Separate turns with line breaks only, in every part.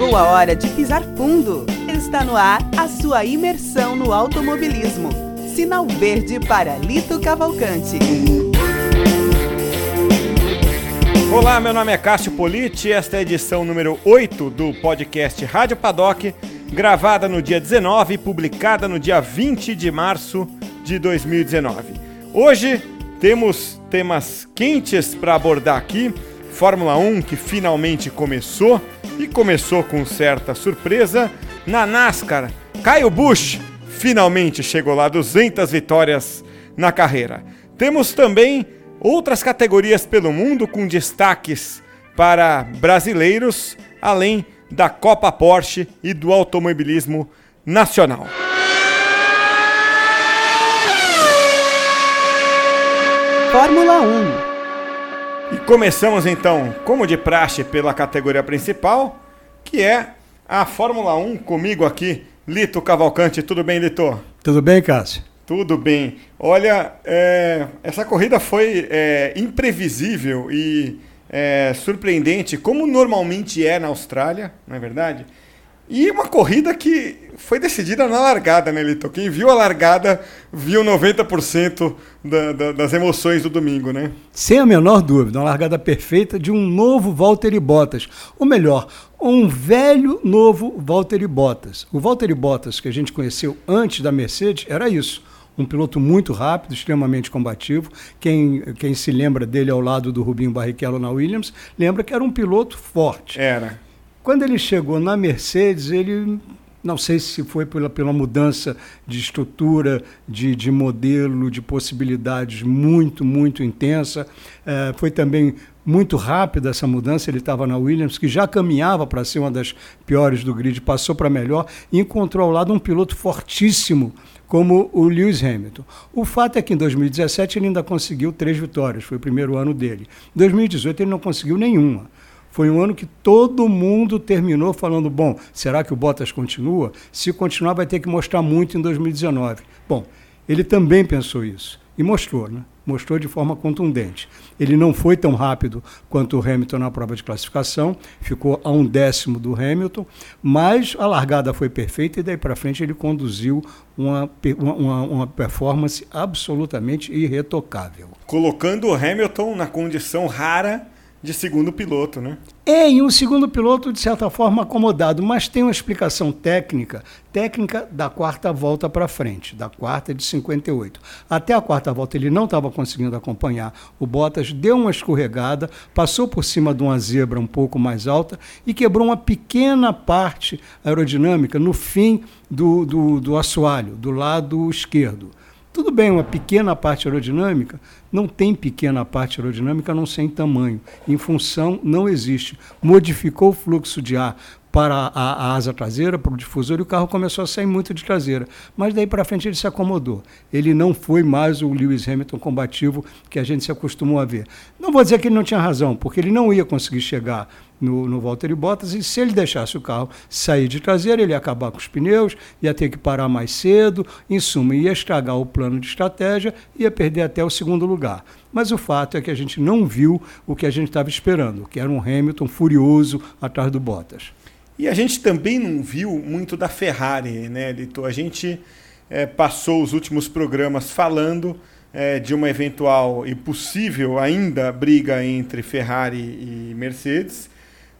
Chegou a hora de pisar fundo. Está no ar a sua imersão no automobilismo. Sinal verde para Lito Cavalcante.
Olá, meu nome é Cássio Politi e esta é a edição número 8 do podcast Rádio Paddock, gravada no dia 19 e publicada no dia 20 de março de 2019. Hoje temos temas quentes para abordar aqui. Fórmula 1 que finalmente começou e começou com certa surpresa. Na NASCAR, Kyle Busch finalmente chegou lá, 200 vitórias na carreira. Temos também outras categorias pelo mundo com destaques para brasileiros, além da Copa Porsche e do automobilismo nacional.
Fórmula 1.
E começamos então, como de praxe, pela categoria principal, que é a Fórmula 1. Comigo aqui, Lito Cavalcante. Tudo bem, Lito?
Tudo bem, Cássio?
Tudo bem. Olha, essa corrida foi imprevisível e surpreendente, como normalmente é na Austrália, não é verdade? E uma corrida que foi decidida na largada, né, Lito? Quem viu a largada viu 90% das emoções do domingo, né?
Sem a menor dúvida, uma largada perfeita de um novo Valtteri Bottas. Ou melhor, um velho novo Valtteri Bottas. O Valtteri Bottas que a gente conheceu antes da Mercedes era isso. Um piloto muito rápido, extremamente combativo. Quem se lembra dele ao lado do Rubinho Barrichello na Williams, lembra que era um piloto forte.
Era.
Quando ele chegou na Mercedes, ele, não sei se foi pela mudança de estrutura, de modelo, de possibilidades muito, muito intensa. Foi também muito rápida essa mudança. Ele estava na Williams, que já caminhava para ser uma das piores do grid, passou para melhor e encontrou ao lado um piloto fortíssimo, como o Lewis Hamilton. O fato é que em 2017 ele ainda conseguiu 3 vitórias, foi o primeiro ano dele. Em 2018 ele não conseguiu nenhuma. Foi um ano que todo mundo terminou falando, bom, será que o Bottas continua? Se continuar, vai ter que mostrar muito em 2019. Bom, ele também pensou isso e mostrou, né? Mostrou de forma contundente. Ele não foi tão rápido quanto o Hamilton na prova de classificação, ficou a 1/10 do Hamilton, mas a largada foi perfeita e daí para frente ele conduziu uma performance absolutamente irretocável.
Colocando o Hamilton na condição rara de segundo piloto, né?
E um segundo piloto, de certa forma, acomodado, mas tem uma explicação técnica da quarta volta para frente, da quarta de 58. Até a quarta volta ele não estava conseguindo acompanhar. O Bottas deu uma escorregada, passou por cima de uma zebra um pouco mais alta e quebrou uma pequena parte aerodinâmica no fim do assoalho, do lado esquerdo. Tudo bem, uma pequena parte aerodinâmica, não tem pequena parte aerodinâmica a não ser em tamanho. Em função, não existe. Modificou o fluxo de ar para a asa traseira, para o difusor, e o carro começou a sair muito de traseira. Mas daí para frente ele se acomodou. Ele não foi mais o Lewis Hamilton combativo que a gente se acostumou a ver. Não vou dizer que ele não tinha razão, porque ele não ia conseguir chegar no Valtteri Bottas, e se ele deixasse o carro sair de traseira, ele ia acabar com os pneus, ia ter que parar mais cedo, em suma, ia estragar o plano de estratégia, ia perder até o segundo lugar. Mas o fato é que a gente não viu o que a gente estava esperando, que era um Hamilton furioso atrás do Bottas.
E a gente também não viu muito da Ferrari, né, Lito? A gente passou os últimos programas falando de uma eventual e possível ainda briga entre Ferrari e Mercedes.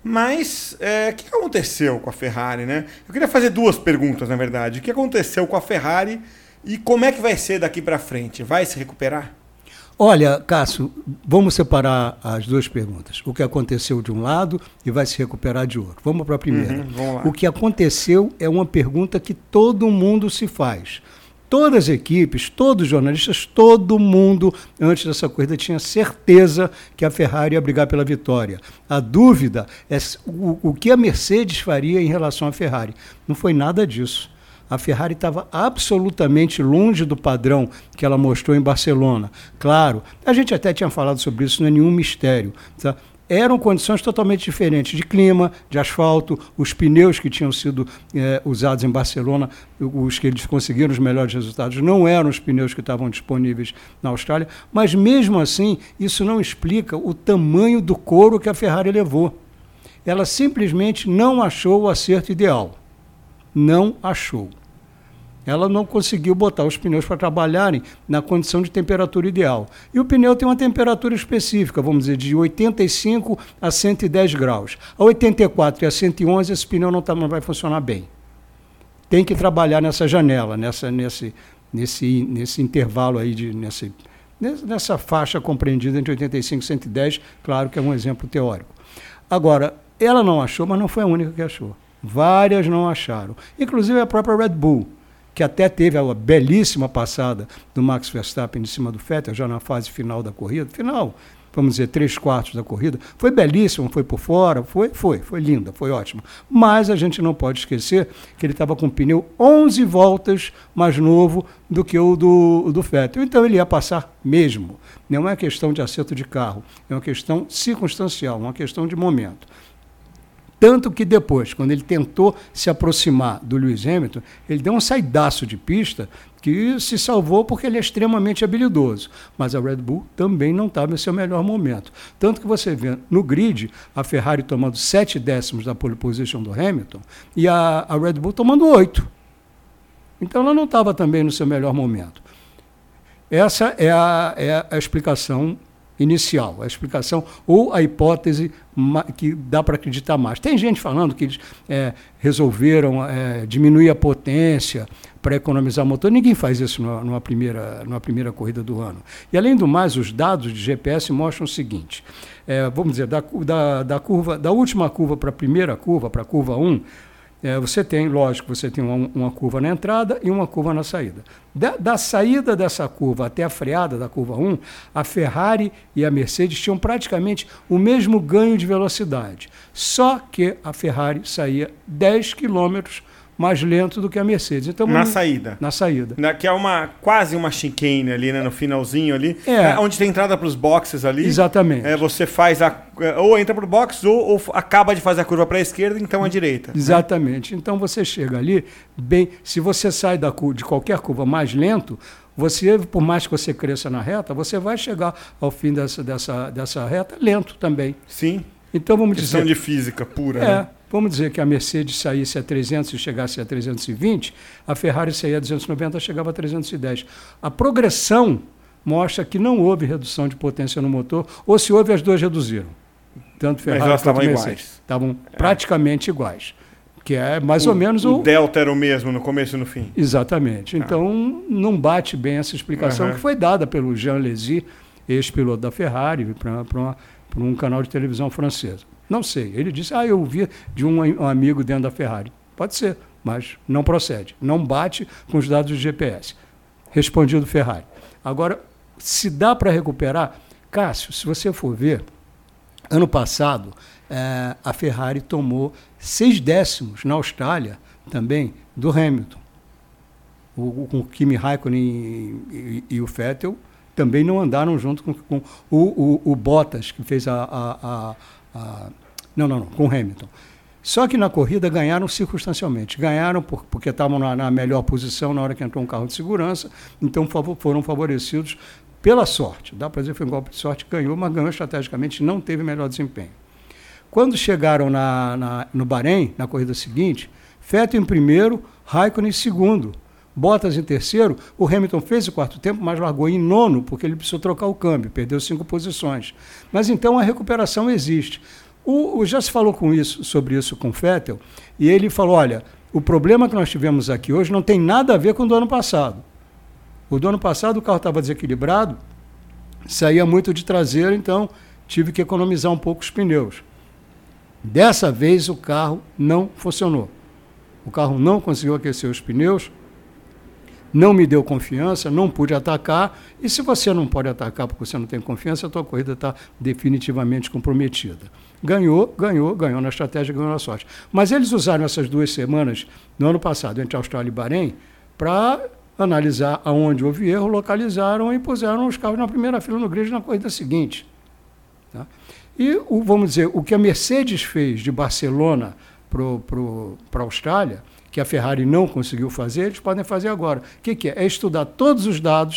Mas o que aconteceu com a Ferrari, né? Eu queria fazer 2 perguntas, na verdade. O que aconteceu com a Ferrari e como é que vai ser daqui para frente? Vai se recuperar?
Olha, Cássio, vamos separar as 2 perguntas. O que aconteceu de um lado e vai se recuperar de outro. Vamos para a primeira.
Vamos lá.
O que aconteceu é uma pergunta que todo mundo se faz. Todas as equipes, todos os jornalistas, todo mundo, antes dessa corrida, tinha certeza que a Ferrari ia brigar pela vitória. A dúvida é o que a Mercedes faria em relação à Ferrari. Não foi nada disso. A Ferrari estava absolutamente longe do padrão que ela mostrou em Barcelona. Claro, a gente até tinha falado sobre isso, não é nenhum mistério. Tá? Eram condições totalmente diferentes de clima, de asfalto, os pneus que tinham sido usados em Barcelona, os que eles conseguiram os melhores resultados, não eram os pneus que estavam disponíveis na Austrália, mas mesmo assim, isso não explica o tamanho do couro que a Ferrari levou. ela simplesmente não achou o acerto ideal. Não achou. Ela não conseguiu botar os pneus para trabalharem na condição de temperatura ideal. E o pneu tem uma temperatura específica, vamos dizer, de 85 a 110 graus. A 84 e a 111 esse pneu não vai funcionar bem. Tem que trabalhar nessa janela, nesse intervalo aí, nessa faixa compreendida entre 85 e 110, claro que é um exemplo teórico. Agora, ela não achou, mas não foi a única que achou. Várias não acharam. Inclusive a própria Red Bull, que até teve a belíssima passada do Max Verstappen em cima do Vettel, já na fase final da corrida, vamos dizer, 3/4 da corrida, foi belíssimo, foi por fora, foi linda, foi ótimo. Mas a gente não pode esquecer que ele estava com um pneu 11 voltas mais novo do que o do Vettel. Então ele ia passar mesmo. Não é questão de acerto de carro, é uma questão circunstancial, uma questão de momento. Tanto que depois, quando ele tentou se aproximar do Lewis Hamilton, ele deu um saidaço de pista que se salvou porque ele é extremamente habilidoso. Mas a Red Bull também não estava em seu melhor momento. Tanto que você vê no grid a Ferrari tomando 7 décimos da pole position do Hamilton e a Red Bull tomando 8. Então ela não estava também no seu melhor momento. Essa é a explicação inicial, a explicação ou a hipótese que dá para acreditar mais. Tem gente falando que eles resolveram diminuir a potência para economizar motor. Ninguém faz isso numa primeira corrida do ano. E, além do mais, os dados de GPS mostram o seguinte, vamos dizer, da última curva para a primeira curva, para a curva 1, você tem uma curva na entrada e uma curva na saída. Da saída dessa curva até a freada da curva 1, a Ferrari e a Mercedes tinham praticamente o mesmo ganho de velocidade. Só que a Ferrari saía 10 km mais lento do que a Mercedes. Então,
na saída.
Na saída.
Que é quase uma chicane ali, né, no finalzinho ali. Onde tem entrada para os boxes ali.
Exatamente.
Você faz ou entra para o box ou acaba de fazer a curva para a esquerda, então à direita.
Exatamente. Né? Então você chega ali, se você sai de qualquer curva mais lento, por mais que você cresça na reta, você vai chegar ao fim dessa reta lento também.
Sim.
Então vamos dizer...
Questão de física pura, né?
Vamos dizer que a Mercedes saísse a 300 e chegasse a 320, a Ferrari saía a 290 e chegava a 310. A progressão mostra que não houve redução de potência no motor, ou se houve, as duas reduziram. Tanto Ferrari
mas elas
quanto
estavam
Mercedes.
Iguais.
Estavam praticamente iguais. Que é mais ou menos
o delta era o mesmo no começo e no fim.
Exatamente. Então não bate bem essa explicação que foi dada pelo Jean Alesi, ex-piloto da Ferrari, para um canal de televisão francesa. Não sei. Ele disse, eu ouvi de um amigo dentro da Ferrari. Pode ser, mas não procede. Não bate com os dados do GPS. Respondido Ferrari. Agora, se dá para recuperar... Cássio, se você for ver, ano passado, a Ferrari tomou 6 décimos na Austrália também do Hamilton. O Kimi Raikkonen e o Vettel também não andaram junto com o Bottas, que fez com o Hamilton. Só que na corrida ganharam circunstancialmente. Ganharam porque estavam na melhor posição na hora que entrou um carro de segurança, então foram favorecidos pela sorte. Dá para dizer que foi um golpe de sorte, ganhou, mas ganhou estrategicamente, não teve melhor desempenho. Quando chegaram no Bahrein, na corrida seguinte, Vettel em primeiro, Raikkonen em segundo. Bottas em terceiro, o Hamilton fez o quarto tempo, mas largou em nono, porque ele precisou trocar o câmbio, perdeu 5 posições. Mas então a recuperação existe. Já se falou sobre isso com o Vettel, e ele falou, olha, o problema que nós tivemos aqui hoje não tem nada a ver com o do ano passado. O do ano passado o carro estava desequilibrado, saía muito de traseiro, então tive que economizar um pouco os pneus. Dessa vez o carro não funcionou. O carro não conseguiu aquecer os pneus, não me deu confiança, não pude atacar, e se você não pode atacar porque você não tem confiança, a tua corrida está definitivamente comprometida. Ganhou na estratégia, ganhou na sorte. Mas eles usaram essas 2 semanas, no ano passado, entre Austrália e Bahrein, para analisar aonde houve erro, localizaram e puseram os carros na primeira fila no grid na corrida seguinte. Tá? E, vamos dizer, o que a Mercedes fez de Barcelona para a Austrália, que a Ferrari não conseguiu fazer, eles podem fazer agora. O que é? É estudar todos os dados,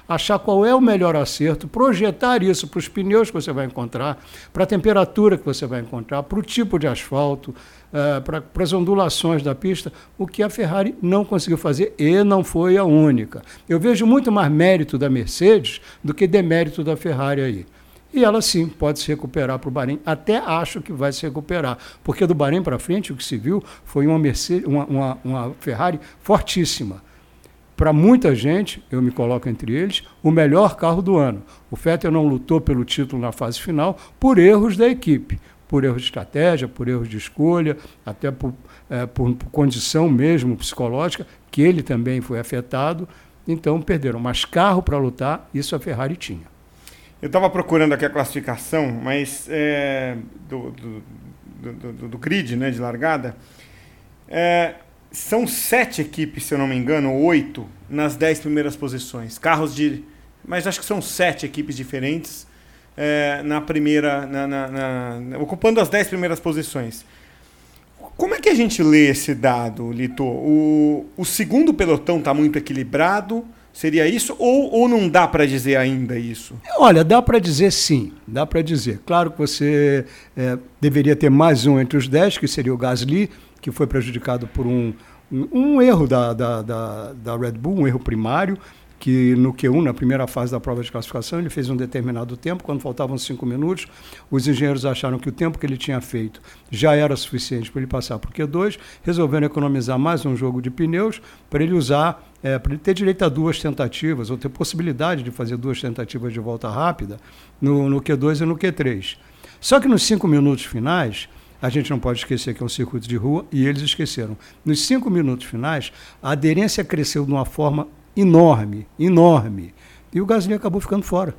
achar qual é o melhor acerto, projetar isso para os pneus que você vai encontrar, para a temperatura que você vai encontrar, para o tipo de asfalto, para as ondulações da pista, o que a Ferrari não conseguiu fazer e não foi a única. Eu vejo muito mais mérito da Mercedes do que demérito da Ferrari aí. E ela sim pode se recuperar para o Bahrein, até acho que vai se recuperar, porque do Bahrein para frente o que se viu foi uma Ferrari fortíssima. Para muita gente, eu me coloco entre eles, o melhor carro do ano. O Vettel não lutou pelo título na fase final por erros da equipe, por erros de estratégia, por erros de escolha, até por condição mesmo psicológica, que ele também foi afetado. Então perderam, mas carro para lutar, isso a Ferrari tinha.
Eu estava procurando aqui a classificação, mas do grid, né, de largada. São 7 equipes, se eu não me engano, ou 8, nas 10 primeiras posições. Mas acho que são 7 equipes diferentes na primeira, ocupando as 10 primeiras posições. Como é que a gente lê esse dado, Lito? O segundo pelotão está muito equilibrado? Seria isso? Ou não dá para dizer ainda isso?
Olha, dá para dizer sim, dá para dizer. Claro que você deveria ter mais um entre os 10, que seria o Gasly, que foi prejudicado por um erro da Red Bull, um erro primário, que no Q1, na primeira fase da prova de classificação, ele fez um determinado tempo, quando faltavam 5 minutos, os engenheiros acharam que o tempo que ele tinha feito já era suficiente para ele passar para o Q2, resolveram economizar mais um jogo de pneus para ele usar, para ele ter direito a 2 tentativas, ou ter possibilidade de fazer 2 tentativas de volta rápida no Q2 e no Q3. Só que nos 5 minutos finais, a gente não pode esquecer que é um circuito de rua, e eles esqueceram. Nos 5 minutos finais, a aderência cresceu de uma forma enorme. E o Gasly acabou ficando fora.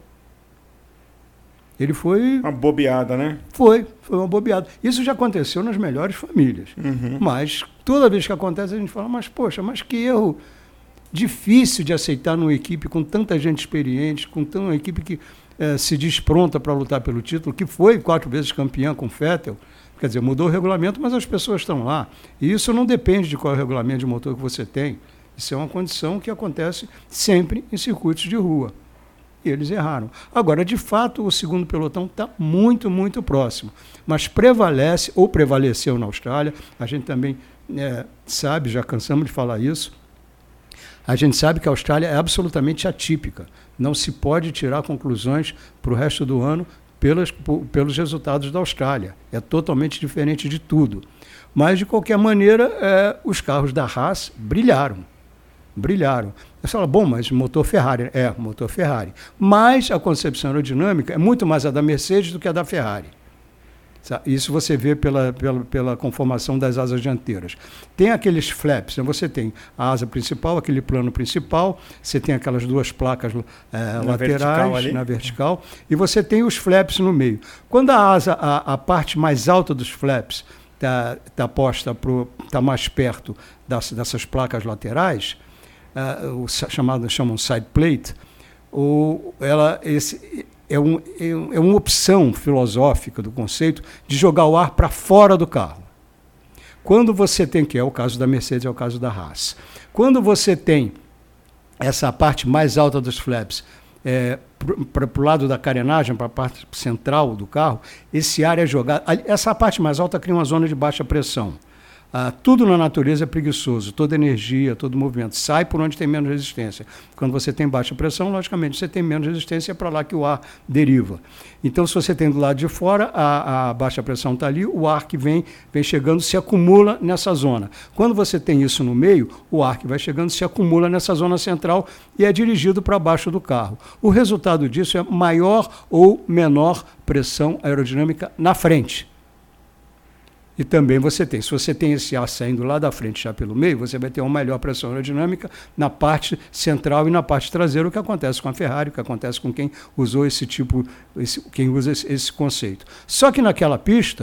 Ele foi...
Uma bobeada, né?
Foi uma bobeada. Isso já aconteceu nas melhores famílias.
Uhum.
Mas toda vez que acontece, a gente fala, mas que erro difícil de aceitar numa equipe com tanta gente experiente, uma equipe que se diz pronta para lutar pelo título, que foi 4 vezes campeã com o Vettel. Quer dizer, mudou o regulamento, mas as pessoas estão lá. E isso não depende de qual é o regulamento de motor que você tem. Isso é uma condição que acontece sempre em circuitos de rua. E eles erraram. Agora, de fato, o segundo pelotão está muito, muito próximo. Mas prevaleceu na Austrália. A gente também sabe, já cansamos de falar isso, a gente sabe que a Austrália é absolutamente atípica. Não se pode tirar conclusões para o resto do ano pelos resultados da Austrália. É totalmente diferente de tudo. Mas, de qualquer maneira, os carros da Haas brilharam. Você fala, bom, mas motor Ferrari. Motor Ferrari. Mas a concepção aerodinâmica é muito mais a da Mercedes do que a da Ferrari. Isso você vê pela conformação das asas dianteiras. Tem aqueles flaps, né? Você tem a asa principal, aquele plano principal, você tem aquelas 2 placas laterais na vertical, e você tem os flaps no meio. Quando a parte mais alta dos flaps está posta, está mais perto dessas placas laterais, chamam side plate, é uma opção filosófica do conceito de jogar o ar para fora do carro. Quando você tem, que é o caso da Mercedes, é o caso da Haas, quando você tem essa parte mais alta dos flaps para o lado da carenagem, para a parte central do carro, esse ar é jogado. Essa parte mais alta cria uma zona de baixa pressão. Tudo na natureza é preguiçoso, toda energia, todo movimento sai por onde tem menos resistência. Quando você tem baixa pressão, logicamente você tem menos resistência, é para lá que o ar deriva. Então, se você tem do lado de fora, a baixa pressão está ali, o ar que vem chegando se acumula nessa zona. Quando você tem isso no meio, o ar que vai chegando se acumula nessa zona central e é dirigido para baixo do carro. O resultado disso é maior ou menor pressão aerodinâmica na frente. E também se você tem esse ar saindo lá da frente já pelo meio, você vai ter uma melhor pressão aerodinâmica na parte central e na parte traseira, o que acontece com a Ferrari, o que acontece com quem usou quem usa esse conceito. Só que naquela pista,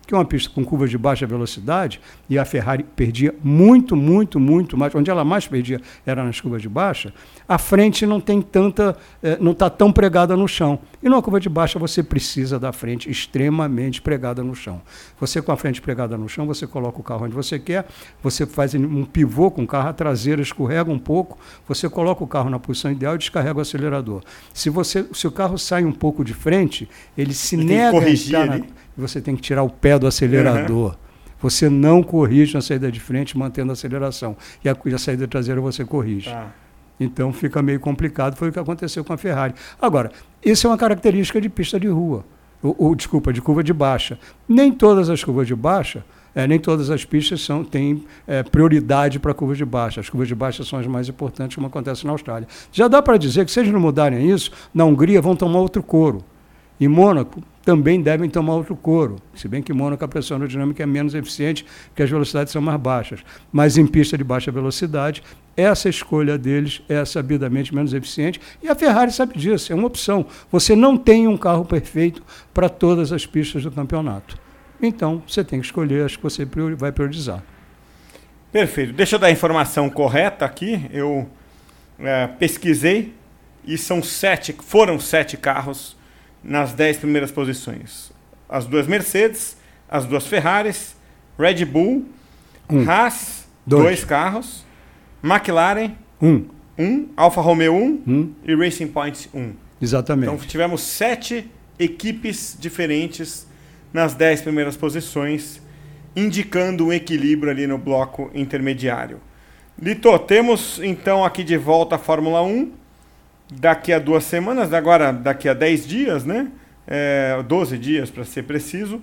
que é uma pista com curvas de baixa velocidade, e a Ferrari perdia muito mais, onde ela mais perdia era nas curvas de baixa, a frente não tem tanta, não está tão pregada no chão. E numa curva de baixa você precisa da frente extremamente pregada no chão. Você com a frente pregada no chão, você coloca o carro onde você quer, você faz um pivô com o carro, a traseira escorrega um pouco, você coloca o carro na posição ideal e descarrega o acelerador. Se o carro sai um pouco de frente, ele se nega a entrar você tem que tirar o pé do acelerador. Você não corrige na saída de frente mantendo a aceleração. E a saída traseira você corrige. Então fica meio complicado. Foi o que aconteceu com a Ferrari. Agora, isso é uma característica de pista de rua. De curva de baixa. Nem todas as curvas de baixa, nem todas as pistas têm prioridade para curvas de baixa. As curvas de baixa são as mais importantes, como acontece na Austrália. Já dá para dizer que, se eles não mudarem isso, na Hungria vão tomar outro couro. Em Mônaco também devem tomar outro couro, se bem que em Mônaco a pressão aerodinâmica é menos eficiente, porque as velocidades são mais baixas. Mas em pista de baixa velocidade, essa escolha deles é sabidamente menos eficiente, e a Ferrari sabe disso, é uma opção. Você não tem um carro perfeito para todas as pistas do campeonato. Então, você tem que escolher as que você vai priorizar.
Perfeito. Deixa eu dar a informação correta aqui. Eu pesquisei e foram 7 carros nas 10 primeiras posições. As 2 Mercedes, as 2 Ferraris, Red Bull, Haas, 2 carros, McLaren, 1, Alfa Romeo 1 e Racing Point 1.
Exatamente.
Então tivemos 7 equipes diferentes nas 10 primeiras posições, indicando um equilíbrio ali no bloco intermediário. Lito, temos então aqui de volta a Fórmula 1, daqui a 2 semanas, agora daqui a 10 dias, né? 12 dias para ser preciso,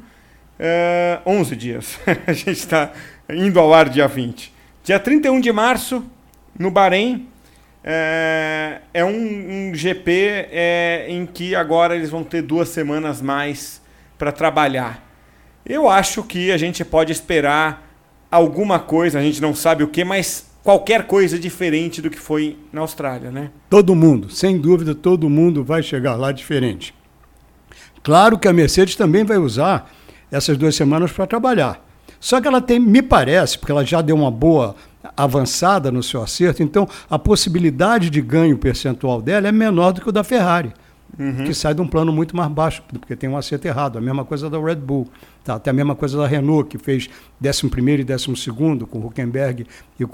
11 dias. A gente está indo ao ar dia 20. Dia 31 de março, no Bahrein, é um GP em que agora eles vão ter 2 semanas mais para trabalhar. Eu acho que a gente pode esperar alguma coisa, a gente não sabe o que, mas qualquer coisa diferente do que foi na Austrália, né? Todo mundo, sem dúvida, todo mundo vai chegar lá diferente. Claro que a Mercedes também vai usar essas 2 semanas para trabalhar. Só que ela tem, me parece, porque ela já deu uma boa avançada no seu acerto, então a possibilidade de ganho percentual dela é menor do que o da Ferrari, que sai de um plano muito mais baixo, porque tem um acerto errado. A mesma coisa da Red Bull, tá? Até a mesma coisa da Renault, que fez 11º e 12º com o Hülkenberg e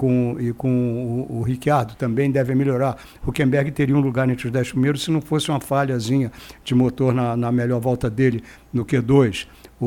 com o Ricciardo, também deve melhorar. O Hülkenberg teria um lugar entre os 10 primeiros se não fosse uma falhazinha de motor na melhor volta dele no Q2.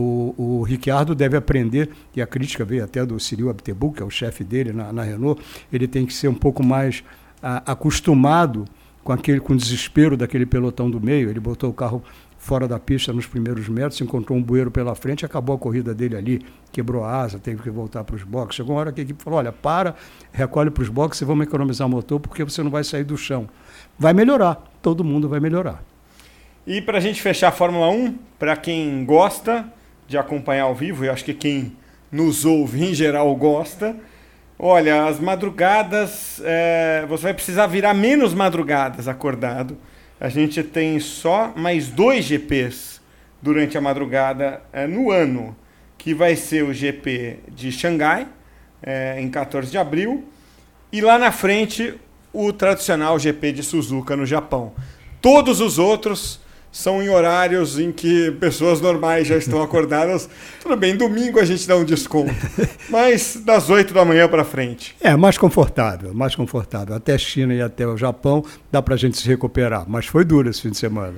O Ricciardo deve aprender, e a crítica veio até do Cyril Abiteboul, que é o chefe dele na Renault, ele tem que ser um pouco mais acostumado com o desespero daquele pelotão do meio. Ele botou o carro fora da pista nos primeiros metros, encontrou um bueiro pela frente, acabou a corrida dele ali, quebrou a asa, teve que voltar para os boxes. Chegou uma hora que a equipe falou, olha, recolhe para os boxes e vamos economizar o motor, porque você não vai sair do chão. Vai melhorar, todo mundo vai melhorar. E para a gente fechar a Fórmula 1, para quem gosta de acompanhar ao vivo, e acho que quem nos ouve em geral gosta, olha, as madrugadas, você vai precisar virar menos madrugadas acordado. A gente tem só mais 2 GPs durante a madrugada no ano, que vai ser o GP de Xangai, em 14 de abril, e lá na frente o tradicional GP de Suzuka, no Japão. Todos os outros são em horários em que pessoas normais já estão acordadas. Tudo bem, domingo a gente dá um desconto, mas das 8 da manhã para frente. Mais confortável, mais confortável. Até a China e até o Japão dá para a gente se recuperar, mas foi duro esse fim de semana.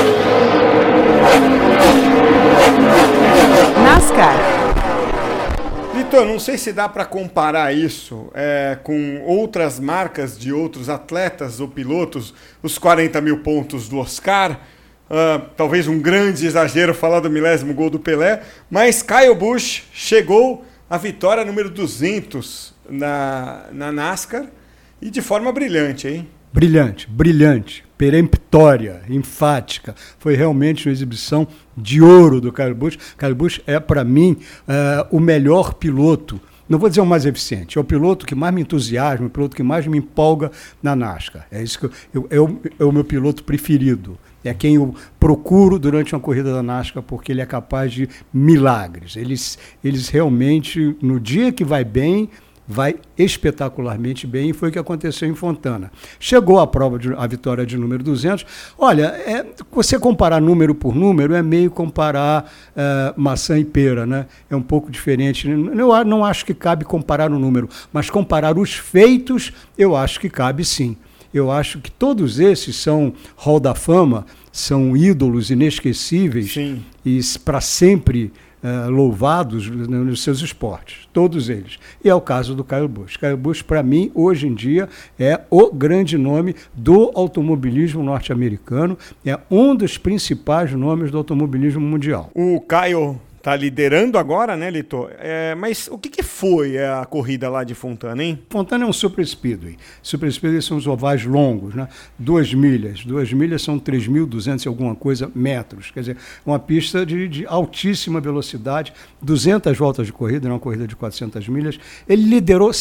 NASCAR.
Vitor, não sei se dá para comparar isso com outras marcas de outros atletas ou pilotos, os 40 mil pontos do Oscar. Talvez um grande exagero falar do milésimo gol do Pelé, mas Kyle Busch chegou à vitória número 200 na NASCAR e de forma brilhante, hein? Brilhante, peremptória, enfática. Foi realmente uma exibição de ouro do Kyle Busch. Kyle Busch é, para mim, o melhor piloto. Não vou dizer o mais eficiente, é o piloto que mais me entusiasma, o piloto que mais me empolga na NASCAR. É isso que é o meu piloto preferido.
É quem eu procuro durante uma corrida da NASCAR, porque ele é capaz de milagres. Eles realmente, no dia que vai bem, vai espetacularmente bem, e foi o que aconteceu em Fontana. Chegou a prova, a vitória de número 200. Olha, você comparar número por número é meio comparar maçã e pera, né? É um pouco diferente. Eu não acho que cabe comparar o número, mas comparar os feitos, eu acho que cabe sim. Eu acho que todos esses são Hall da Fama, são ídolos inesquecíveis, sim, e para sempre louvados nos seus esportes, todos eles. E é o caso do Kyle Busch. Kyle Busch, para mim, hoje em dia, é o grande nome do automobilismo norte-americano, é um dos principais nomes do automobilismo mundial.
O Kyle está liderando agora, né, Lito? Mas o que foi a corrida lá de Fontana, hein?
Fontana é um super speedway. Super speedway são os ovais longos, né? 2 milhas. 2 milhas são 3.200 e alguma coisa metros. Quer dizer, uma pista de altíssima velocidade, 200 voltas de corrida, uma corrida de 400 milhas. Ele liderou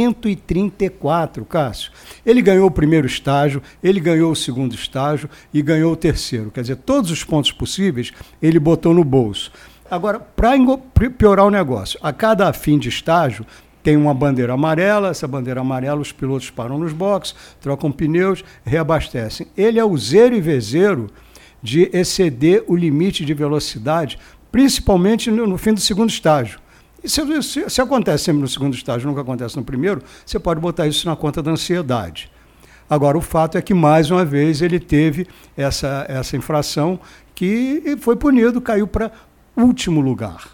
134, Cássio. Ele ganhou o primeiro estágio, ele ganhou o segundo estágio e ganhou o terceiro. Quer dizer, todos os pontos possíveis ele botou no bolso. Agora, para piorar o negócio, a cada fim de estágio tem uma bandeira amarela, essa bandeira amarela os pilotos param nos boxes, trocam pneus, reabastecem. Ele é o zero e vezeiro de exceder o limite de velocidade, principalmente no fim do segundo estágio. E se acontece sempre no segundo estágio, nunca acontece no primeiro, você pode botar isso na conta da ansiedade. Agora, o fato é que, mais uma vez, ele teve essa infração que foi punido, caiu para último lugar.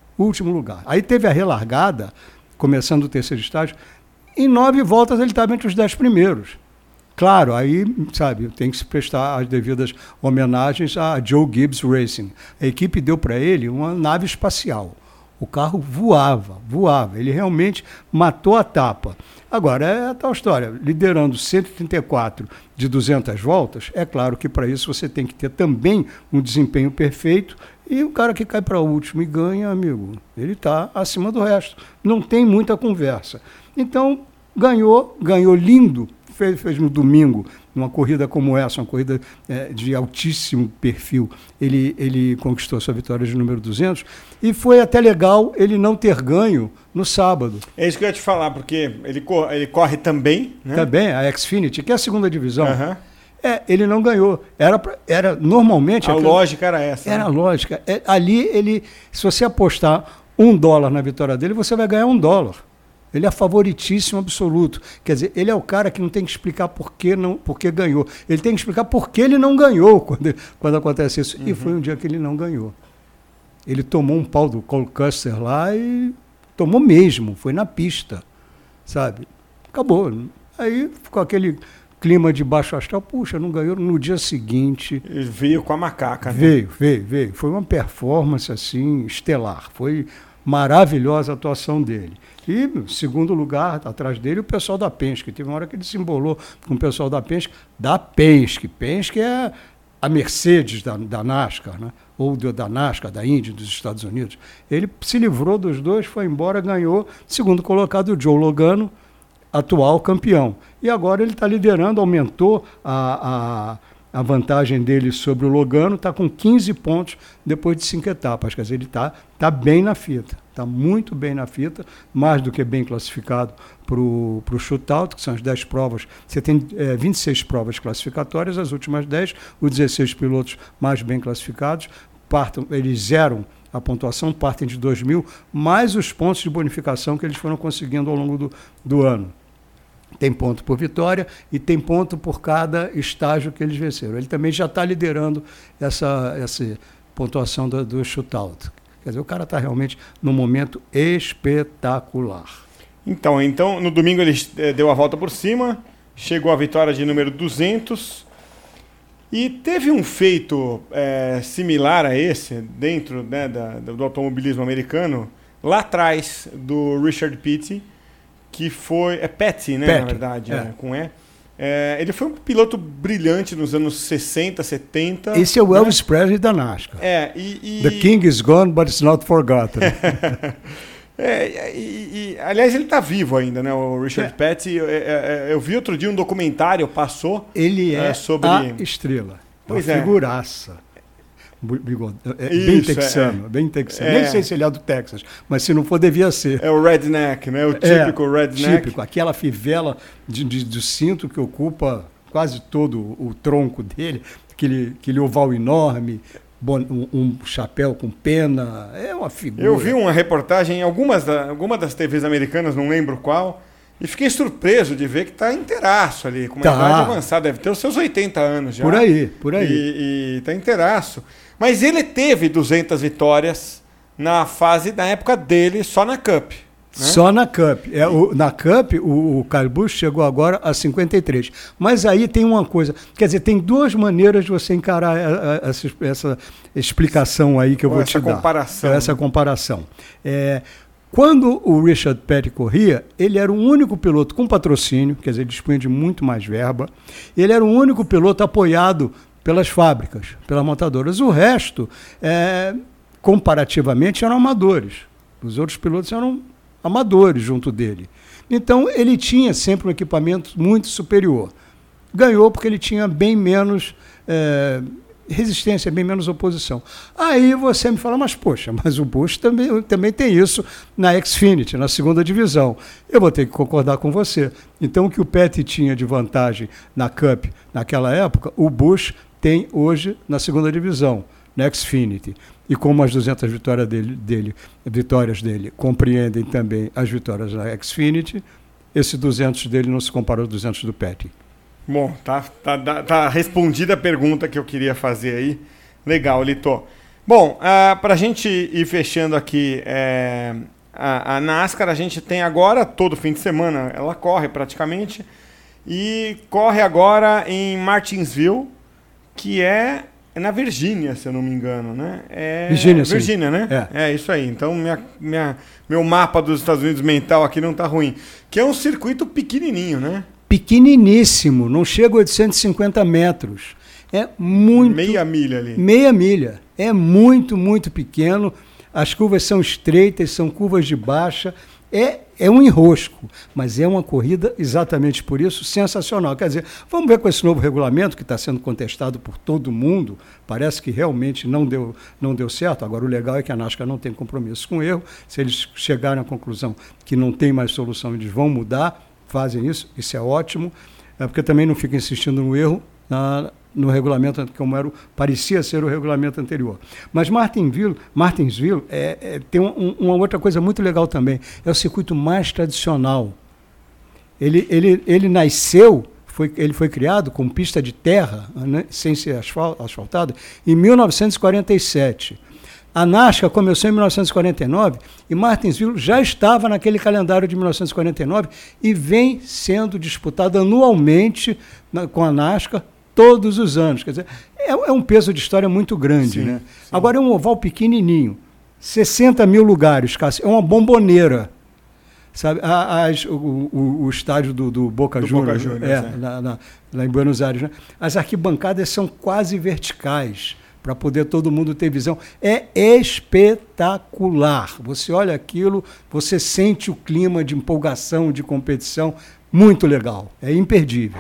Aí teve a relargada, começando o terceiro estágio, em 9 voltas ele estava entre os 10 primeiros. Claro, aí, sabe, tem que se prestar as devidas homenagens a Joe Gibbs Racing. A equipe deu para ele uma nave espacial. O carro voava, ele realmente matou a tapa. Agora, é a tal história, liderando 134 de 200 voltas, é claro que para isso você tem que ter também um desempenho perfeito, e o cara que cai para o último e ganha, amigo, ele está acima do resto. Não tem muita conversa. Então, ganhou lindo, fez no domingo, numa corrida como essa, uma corrida de altíssimo perfil, ele conquistou sua vitória de número 200, e foi até legal ele não ter ganho no sábado.
É isso que eu ia te falar, porque ele corre também, né? Também,
a Xfinity, que é a segunda divisão. Uhum. Ele não ganhou. Era normalmente...
A lógica era essa.
Era a lógica. Ali, se você apostar $1 na vitória dele, você vai ganhar $1. Ele é favoritíssimo absoluto. Quer dizer, ele é o cara que não tem que explicar por que ganhou. Ele tem que explicar por que ele não ganhou quando acontece isso. Uhum. E foi um dia que ele não ganhou. Ele tomou um pau do Cole Custer lá e tomou mesmo. Foi na pista, sabe? Acabou. Aí ficou aquele clima de baixo astral. Puxa, não ganhou. No dia seguinte...
Ele veio com a macaca. Né?
Veio. Foi uma performance assim estelar. Foi maravilhosa a atuação dele. E, em segundo lugar, atrás dele, o pessoal da Penske. Teve uma hora que ele se embolou com o pessoal da Penske. Penske é a Mercedes da NASCAR, né? Ou da NASCAR, da Indy, dos Estados Unidos. Ele se livrou dos dois, foi embora, ganhou. Segundo colocado, o Joe Logano, atual campeão. E agora ele está liderando, aumentou a vantagem dele sobre o Logano, está com 15 pontos depois de 5 etapas. Quer dizer, ele está bem na fita, está muito bem na fita, mais do que bem classificado para o shootout, que são as 10 provas. Você tem 26 provas classificatórias, as últimas 10, os 16 pilotos mais bem classificados, eles zeram a pontuação, partem de 2.000, mais os pontos de bonificação que eles foram conseguindo ao longo do ano. Tem ponto por vitória e tem ponto por cada estágio que eles venceram. Ele também já está liderando essa pontuação do shootout. Quer dizer, o cara está realmente num momento espetacular.
Então, no domingo ele deu a volta por cima, chegou à vitória de número 200 e teve um feito similar a esse dentro, né, do automobilismo americano, lá atrás do Richard Petty, que foi... Petty, né, na verdade, com E. Ele foi um piloto brilhante nos anos 60, 70.
Esse é o Elvis Presley da NASCAR. The king is gone, but it's not forgotten.
Aliás, ele está vivo ainda, né, o Richard Petty. Eu vi outro dia um documentário, passou...
Ele é
sobre...
a estrela.
Pois
uma figuraça. Bem texano, bem texano. Nem sei se ele é do Texas, mas se não for, devia ser.
É o redneck, né? O típico redneck.
Típico, aquela fivela de cinto que ocupa quase todo o tronco dele, aquele oval enorme, um chapéu com pena, é uma figura.
Eu vi uma reportagem em alguma das TVs americanas, não lembro qual, e fiquei surpreso de ver que está inteiraço ali, com uma idade avançada, deve ter os seus 80 anos já.
Por aí.
E está inteiraço. Mas ele teve 200 vitórias na época dele, só na Cup. Né?
Só na Cup. Na Cup, o Kyle Busch chegou agora a 53. Mas aí tem uma coisa, quer dizer, tem duas maneiras de você encarar essa explicação aí que eu vou te dar. Essa comparação. Quando o Richard Petty corria, ele era o único piloto com patrocínio, quer dizer, ele dispunha de muito mais verba. Ele era o único piloto apoiado pelas fábricas, pelas montadoras. O resto, comparativamente, eram amadores. Os outros pilotos eram amadores junto dele. Então, ele tinha sempre um equipamento muito superior. Ganhou porque ele tinha bem menos resistência, bem menos oposição. Aí você me fala, mas o Busch também tem isso na Xfinity, na segunda divisão. Eu vou ter que concordar com você. Então, o que o Petty tinha de vantagem na Cup naquela época, o Busch tem hoje na segunda divisão, na Xfinity. E como as 200 vitórias dele compreendem também as vitórias na Xfinity, esse 200 dele não se compara aos 200 do Petty.
Bom, tá respondida a pergunta que eu queria fazer aí. Legal, Lito. Bom, para a gente ir fechando aqui a NASCAR, a gente tem agora, todo fim de semana, ela corre praticamente, e corre agora em Martinsville, que é na Virgínia, se eu não me engano, né? Virgínia, né? É isso aí. Então, meu mapa dos Estados Unidos mental aqui não tá ruim. Que é um circuito pequenininho, né?
Pequeniníssimo, não chega a 850 metros. É muito...
Meia milha ali.
Meia milha. É muito, muito pequeno. As curvas são estreitas, são curvas de baixa. É um enrosco, mas é uma corrida, exatamente por isso, sensacional. Quer dizer, vamos ver com esse novo regulamento que está sendo contestado por todo mundo. Parece que realmente não deu certo. Agora, o legal é que a NASCAR não tem compromisso com o erro. Se eles chegarem à conclusão que não tem mais solução, eles vão mudar, fazem isso é ótimo, porque também não fica insistindo no erro no regulamento como parecia ser o regulamento anterior. Mas Martinsville tem uma outra coisa muito legal também, é o circuito mais tradicional. Ele nasceu, ele foi criado com pista de terra, né, sem ser asfaltada, em 1947. A NASCAR começou em 1949 e Martinsville já estava naquele calendário de 1949 e vem sendo disputada anualmente com a NASCAR todos os anos. Quer dizer, é um peso de história muito grande. Sim, né? Sim. Agora é um oval pequenininho, 60 mil lugares, é uma bomboneira. Sabe? O estádio do Boca Juniors, lá em Buenos Aires. Né? As arquibancadas são quase verticais, para poder todo mundo ter visão. É espetacular. Você olha aquilo, você sente o clima de empolgação, de competição, muito legal. É imperdível.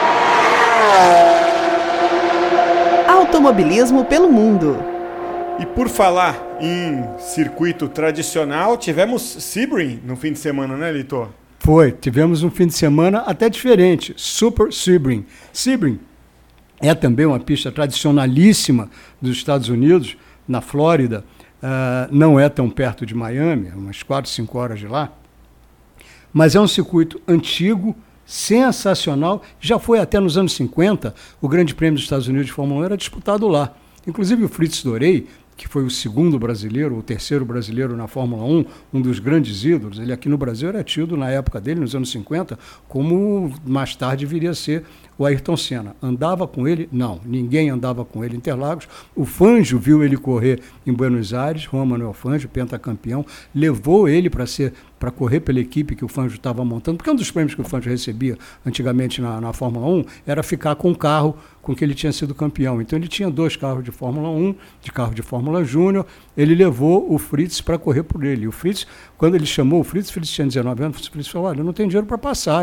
Automobilismo pelo mundo.
E por falar em circuito tradicional, tivemos Sebring no fim de semana, né, Lito?
Tivemos um fim de semana até diferente, Super Sebring. Sebring é também uma pista tradicionalíssima dos Estados Unidos, na Flórida, não é tão perto de Miami, umas 4, 5 horas de lá, mas é um circuito antigo, sensacional, já foi até nos anos 50, o Grande Prêmio dos Estados Unidos de Fórmula 1 era disputado lá. Inclusive o Fritz Dorey, que foi o segundo brasileiro, o terceiro brasileiro na Fórmula 1, um dos grandes ídolos, ele aqui no Brasil era tido, na época dele, nos anos 50, como mais tarde viria a ser o Ayrton Senna. Andava com ele? Não, ninguém andava com ele em Interlagos. O Fangio viu ele correr em Buenos Aires, Juan Manuel Fangio, pentacampeão, levou ele para correr pela equipe que o Fangio estava montando, porque um dos prêmios que o Fangio recebia antigamente na Fórmula 1 era ficar com o carro com que ele tinha sido campeão. Então ele tinha 2 carros de Fórmula 1, de carro de Fórmula Júnior, ele levou o Fritz para correr por ele. O Fritz, quando ele chamou o Fritz tinha 19 anos, o Fritz falou, olha, eu não tenho dinheiro para passagem.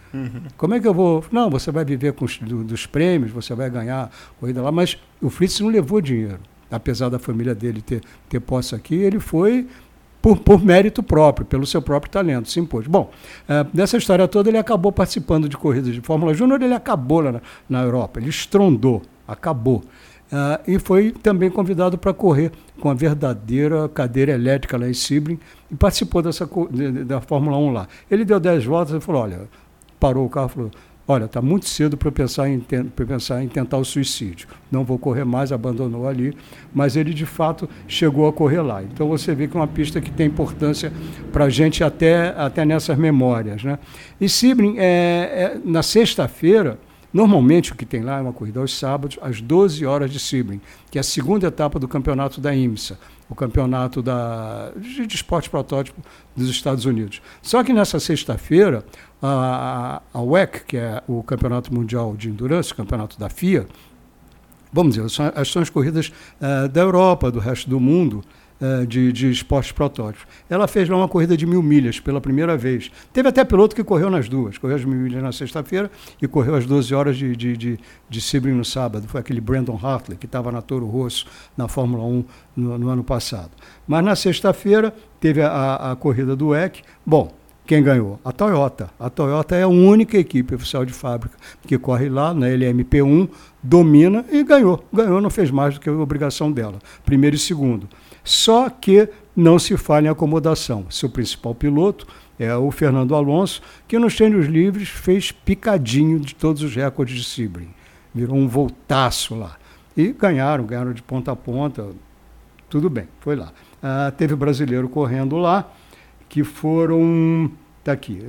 Como é que eu vou... Não, você vai viver dos prêmios, você vai ganhar corrida lá, mas o Fritz não levou dinheiro. Apesar da família dele ter posse aqui, ele foi por mérito próprio, pelo seu próprio talento, se impôs. Bom, nessa história toda ele acabou participando de corridas de Fórmula Júnior, ele acabou lá na Europa, ele estrondou, acabou. E foi também convidado para correr com a verdadeira cadeira elétrica lá em Sebring e participou da Fórmula 1 lá. Ele deu 10 voltas e falou, olha, parou o carro e falou, olha, está muito cedo para pensar em tentar o suicídio. Não vou correr mais, abandonou ali, mas ele de fato chegou a correr lá. Então você vê que é uma pista que tem importância para a gente até nessas memórias, né? E Sebring, na sexta-feira, normalmente o que tem lá é uma corrida aos sábados, às 12 horas de Sebring, que é a segunda etapa do campeonato da IMSA, o campeonato de esporte protótipo dos Estados Unidos. Só que nessa sexta-feira, a WEC, que é o Campeonato Mundial de Endurance, o campeonato da FIA, vamos dizer, são as corridas da Europa, do resto do mundo, de esportes protótipos. Ela fez lá uma corrida de 1.000 milhas pela primeira vez. Teve até piloto que correu nas duas. Correu as 1.000 milhas na sexta-feira e correu às 12 horas de Sebring no sábado. Foi aquele Brandon Hartley, que estava na Toro Rosso, na Fórmula 1 no ano passado. Mas na sexta-feira teve a corrida do WEC. Bom, quem ganhou? A Toyota. A Toyota é a única equipe oficial de fábrica que corre lá na LMP1, domina e ganhou. Ganhou, não fez mais do que a obrigação dela. Primeiro e segundo. Só que não se fala em acomodação. Seu principal piloto é o Fernando Alonso, que nos treinos livres fez picadinho de todos os recordes de Sebring. Virou um voltaço lá. E ganharam de ponta a ponta. Tudo bem, foi lá. Teve brasileiro correndo lá, que foram... Está aqui.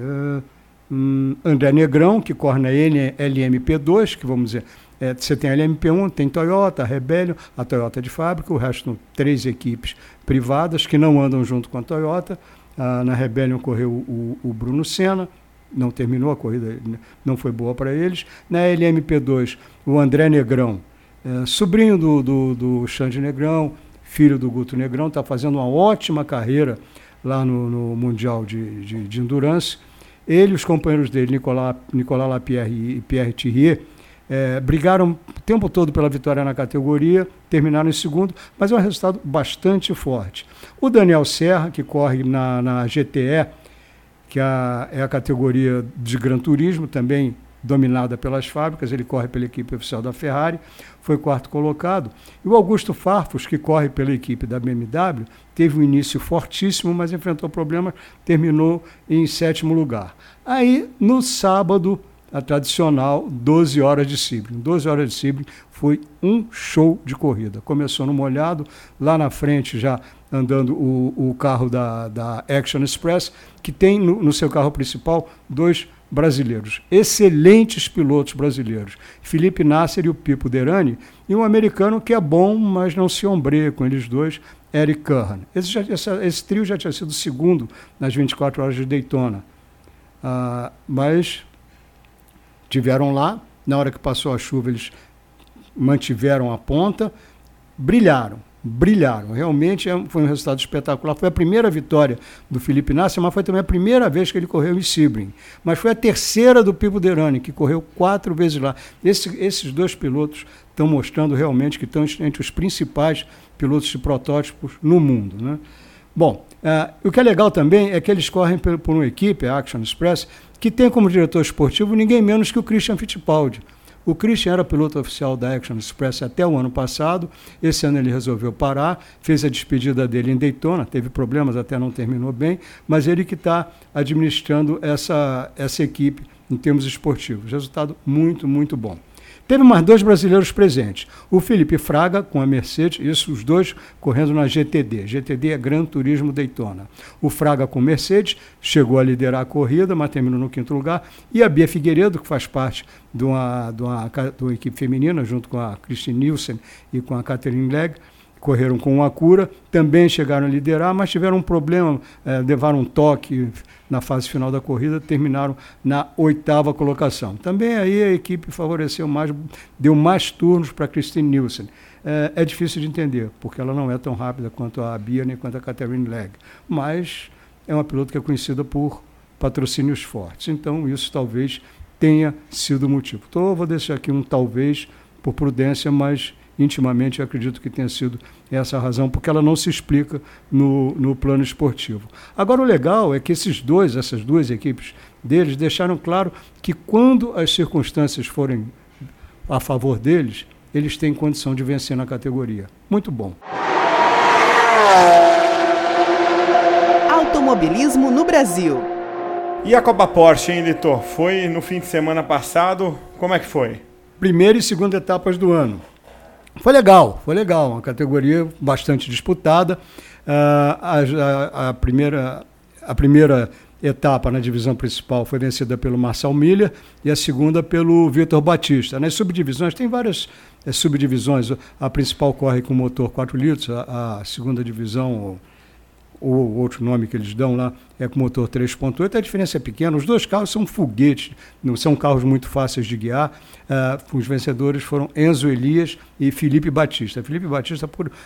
André Negrão, que corre na LMP2, que vamos dizer... você tem a LMP1, tem Toyota, a Rebellion, a Toyota de fábrica, o resto 3 equipes privadas que não andam junto com a Toyota. Na Rebellion correu o Bruno Senna, não terminou a corrida, não foi boa para eles. Na LMP2, o André Negrão, sobrinho do Xande Negrão, filho do Guto Negrão, está fazendo uma ótima carreira lá no Mundial de Endurance. Ele e os companheiros dele, Nicolas Lapierre e Pierre Thirier, brigaram o tempo todo pela vitória na categoria, terminaram em segundo, mas é um resultado bastante forte. O Daniel Serra, que corre na GTE, que é a categoria de Gran Turismo, também dominada pelas fábricas, ele corre pela equipe oficial da Ferrari, foi quarto colocado. E o Augusto Farfus, que corre pela equipe da BMW, teve um início fortíssimo, mas enfrentou problemas, terminou em 7º lugar. Aí, no sábado, a tradicional 12 horas de Sebring. 12 horas de Sebring foi um show de corrida. Começou no molhado, lá na frente já andando o carro da Action Express, que tem no seu carro principal 2 brasileiros, excelentes pilotos brasileiros, Felipe Nasser e o Pipo Derani, e um americano que é bom, mas não se ombreia com eles dois, Eric Curran. Esse trio já tinha sido segundo nas 24 horas de Daytona, mas tiveram lá, na hora que passou a chuva eles mantiveram a ponta, brilharam, realmente foi um resultado espetacular. Foi a primeira vitória do Felipe Nasser, mas foi também a primeira vez que ele correu em Sebring, mas foi a terceira do Pipo Derani, que correu 4 vezes lá. Esses 2 pilotos estão mostrando realmente que estão entre os principais pilotos de protótipos no mundo, né? Bom, o que é legal também é que eles correm por uma equipe, a Action Express, que tem como diretor esportivo ninguém menos que o Christian Fittipaldi. O Christian era piloto oficial da Action Express até o ano passado. Esse ano ele resolveu parar, fez a despedida dele em Daytona, teve problemas, até não terminou bem, mas ele que está administrando essa equipe em termos esportivos. Resultado muito, muito bom. Teve mais 2 brasileiros presentes. O Felipe Fraga, com a Mercedes, isso os 2 correndo na GTD. GTD é Gran Turismo Daytona. O Fraga com Mercedes chegou a liderar a corrida, mas terminou no 5º lugar. E a Bia Figueiredo, que faz parte de uma equipe feminina, junto com a Christine Nielsen e com a Catherine Legg, correram com o Acura, também chegaram a liderar, mas tiveram um problema, levaram um toque na fase final da corrida, terminaram na 8ª colocação. Também aí a equipe favoreceu mais, deu mais turnos para a Christine Nielsen. É difícil de entender, porque ela não é tão rápida quanto a Bia, nem quanto a Catherine Legg, mas é uma piloto que é conhecida por patrocínios fortes. Então isso talvez tenha sido o motivo. Então eu vou deixar aqui um talvez por prudência, mas intimamente eu acredito que tenha sido essa a razão, porque ela não se explica no plano esportivo. Agora o legal é que essas duas equipes deles deixaram claro que quando as circunstâncias forem a favor deles, eles têm condição de vencer na categoria. Muito bom.
Automobilismo no Brasil.
E a Copa Porsche, hein, Lito? Foi no fim de semana passado, como é que foi?
Primeira e segunda etapas do ano. Foi legal, uma categoria bastante disputada. A primeira etapa na divisão principal foi vencida pelo Marcel Miller e a segunda pelo Vitor Batista. Nas subdivisões, tem várias subdivisões. A principal corre com motor 4 litros, a segunda divisão, ou outro nome que eles dão lá, é com motor 3.8, a diferença é pequena, os dois carros são foguetes, não são carros muito fáceis de guiar. Os vencedores foram Enzo Elias e Felipe Batista. Felipe Batista,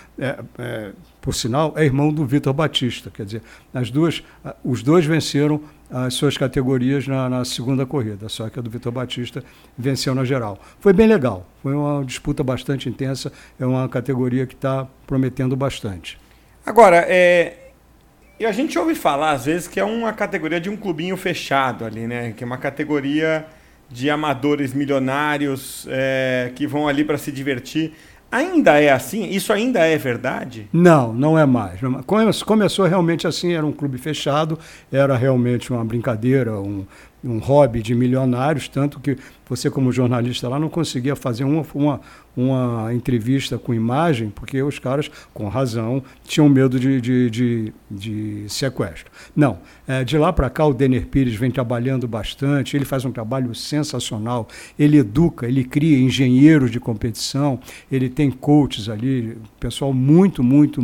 por sinal, é irmão do Vitor Batista, quer dizer, os dois venceram as suas categorias na segunda corrida, só que a do Vitor Batista venceu na geral. Foi bem legal, foi uma disputa bastante intensa, é uma categoria que está prometendo bastante.
Agora, e a gente ouve falar, às vezes, que é uma categoria de um clubinho fechado ali, né? Que é uma categoria de amadores milionários que vão ali para se divertir. Ainda é assim? Isso ainda é verdade?
Não é mais. Começou realmente assim, era um clube fechado, era realmente uma brincadeira, um hobby de milionários, tanto que você, como jornalista lá, não conseguia fazer uma entrevista com imagem, porque os caras, com razão, tinham medo de sequestro. Não, de lá para cá o Denner Pires vem trabalhando bastante, ele faz um trabalho sensacional, ele educa, ele cria engenheiros de competição, ele tem coaches ali, pessoal muito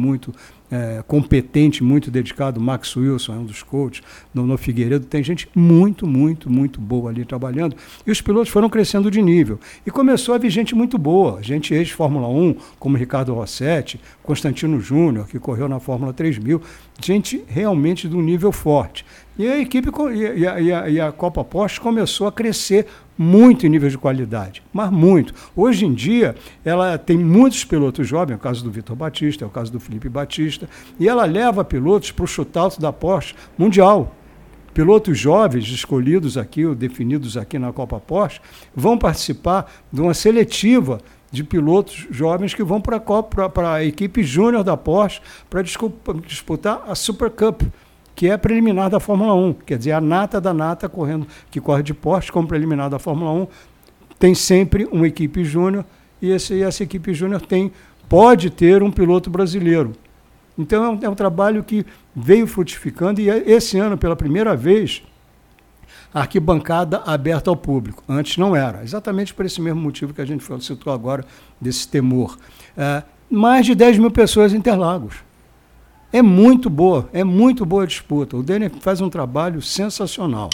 competente, muito dedicado. Max Wilson é um dos coaches, no Figueiredo tem gente muito boa ali trabalhando, e os pilotos foram crescendo de nível, e começou a vir gente muito boa, gente ex-Fórmula 1, como Ricardo Rossetti, Constantino Júnior, que correu na Fórmula 3000, gente realmente de um nível forte. E a equipe e a Copa Porsche começou a crescer muito em nível de qualidade, mas muito. Hoje em dia, ela tem muitos pilotos jovens, é o caso do Vitor Batista, é o caso do Felipe Batista, e ela leva pilotos para o shootout da Porsche mundial. Pilotos jovens escolhidos aqui, ou definidos aqui na Copa Porsche, vão participar de uma seletiva de pilotos jovens que vão para a equipe júnior da Porsche para disputar a Super Cup, que é preliminar da Fórmula 1, quer dizer, a nata da nata que corre de Porsche como preliminar da Fórmula 1, tem sempre uma equipe júnior, e essa equipe júnior pode ter um piloto brasileiro. Então é um trabalho que veio frutificando, e esse ano, pela primeira vez, a arquibancada aberta ao público. Antes não era, exatamente por esse mesmo motivo que a gente citou agora, desse temor. Mais de 10 mil pessoas em Interlagos. É muito boa a disputa. O Denner faz um trabalho sensacional.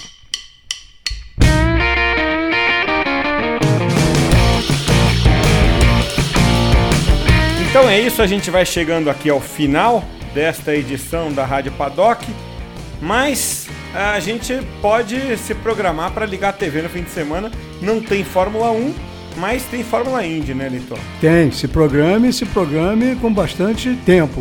Então é isso, a gente vai chegando aqui ao final desta edição da Rádio Paddock, mas a gente pode se programar para ligar a TV no fim de semana. Não tem Fórmula 1, mas tem Fórmula Indy, né, Lito?
Tem, se programe com bastante tempo.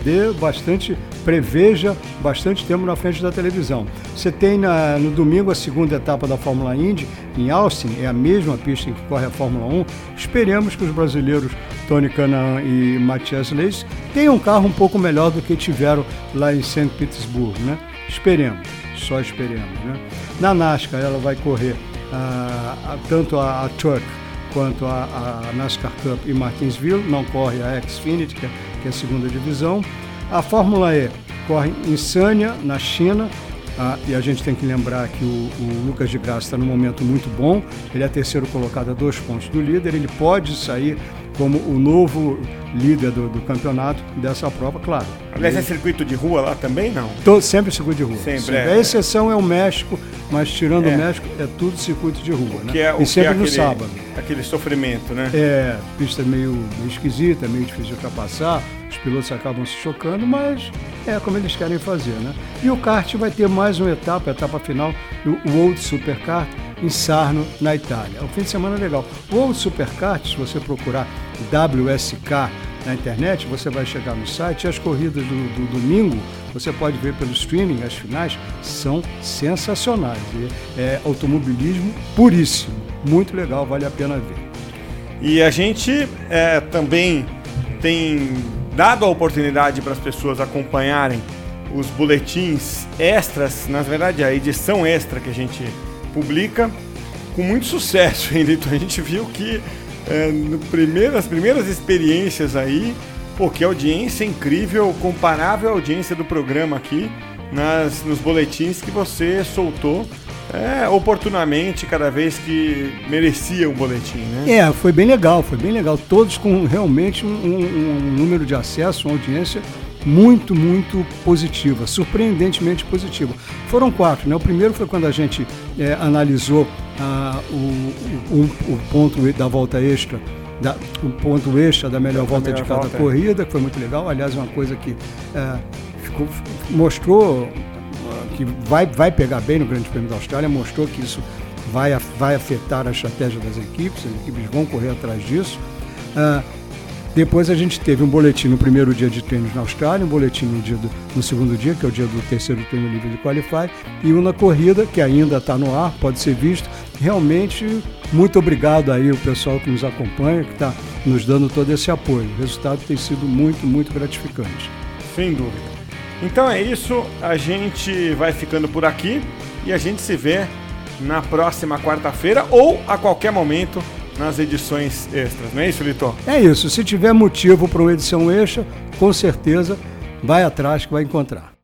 Preveja bastante tempo na frente da televisão. Você tem no domingo a segunda etapa da Fórmula Indy em Austin, é a mesma pista em que corre a Fórmula 1. Esperemos que os brasileiros Tony Kanaan e Matthias Leis tenham um carro um pouco melhor do que tiveram lá em St. Petersburg, né? Só esperemos, né? Na NASCAR ela vai correr tanto a Truck quanto a NASCAR Cup em Martinsville, não corre a Xfinity, que é a segunda divisão. A Fórmula E corre em Sanya, na China, e a gente tem que lembrar que o Lucas de Graça está num momento muito bom, ele é terceiro colocado a 2 pontos do líder, ele pode sair como o novo líder do campeonato dessa prova, claro.
Aliás, é circuito de rua lá também, não?
Sempre circuito de rua.
Sempre.
A exceção é o México, mas tirando o México, é tudo circuito de rua, né? E sempre no sábado.
Aquele sofrimento, né?
Pista meio esquisita, meio difícil de ultrapassar, os pilotos acabam se chocando, mas é como eles querem fazer, né? E o kart vai ter mais uma etapa, a etapa final, o World Superkart, em Sarno, na Itália. É um fim de semana legal. O World Superkart, se você procurar WSK na internet, você vai chegar no site e as corridas do domingo, você pode ver pelo streaming, as finais são sensacionais. É automobilismo puríssimo, muito legal, vale a pena ver.
E a gente também tem dado a oportunidade para as pessoas acompanharem os boletins extras, na verdade a edição extra que a gente publica, com muito sucesso, hein, Lito? A gente viu que nas primeiras experiências aí, que audiência incrível, comparável à audiência do programa aqui, nos boletins que você soltou oportunamente, cada vez que merecia um boletim, né?
Foi bem legal, todos com realmente um número de acesso, uma audiência muito, muito positiva, surpreendentemente positiva. Foram 4, né? O primeiro foi quando a gente analisou o ponto da volta extra, o ponto extra da melhor volta de cada corrida, que foi muito legal. Aliás, é uma coisa que mostrou que vai pegar bem no Grande Prêmio da Austrália, mostrou que isso vai afetar a estratégia das equipes, as equipes vão correr atrás disso. Depois a gente teve um boletim no primeiro dia de treinos na Austrália, um boletim no segundo dia, que é o dia do terceiro treino livre de Qualify, e um na corrida, que ainda está no ar, pode ser visto. Realmente, muito obrigado aí o pessoal que nos acompanha, que está nos dando todo esse apoio. O resultado tem sido muito, muito gratificante.
Sem dúvida. Então é isso, a gente vai ficando por aqui e a gente se vê na próxima quarta-feira ou a qualquer momento nas edições extras, não é isso, Lito?
É isso, se tiver motivo para uma edição extra, com certeza vai atrás que vai encontrar.